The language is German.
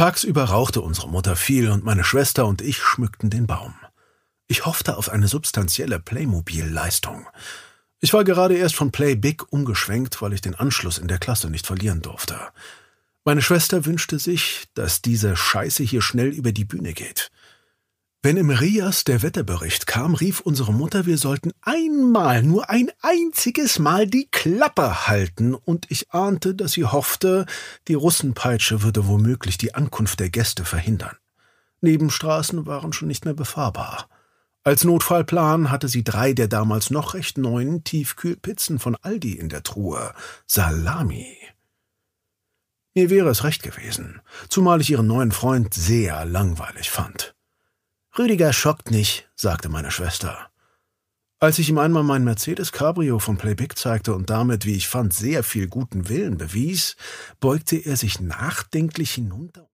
Tagsüber rauchte unsere Mutter viel und meine Schwester und ich schmückten den Baum. Ich hoffte auf eine substanzielle Playmobil-Leistung. Ich war gerade erst von Play Big umgeschwenkt, weil ich den Anschluss in der Klasse nicht verlieren durfte. Meine Schwester wünschte sich, dass diese Scheiße hier schnell über die Bühne geht. Wenn im RIAS der Wetterbericht kam, rief unsere Mutter, wir sollten nur ein einziges Mal die Klappe halten, und ich ahnte, dass sie hoffte, die Russenpeitsche würde womöglich die Ankunft der Gäste verhindern. Nebenstraßen waren schon nicht mehr befahrbar. Als Notfallplan hatte sie 3 der damals noch recht neuen Tiefkühlpizzen von Aldi in der Truhe. Salami. Mir wäre es recht gewesen, zumal ich ihren neuen Freund sehr langweilig fand. »Rüdiger schockt nicht«, sagte meine Schwester. Als ich ihm einmal mein Mercedes Cabrio von Play Big zeigte und damit, wie ich fand, sehr viel guten Willen bewies, beugte er sich nachdenklich hinunter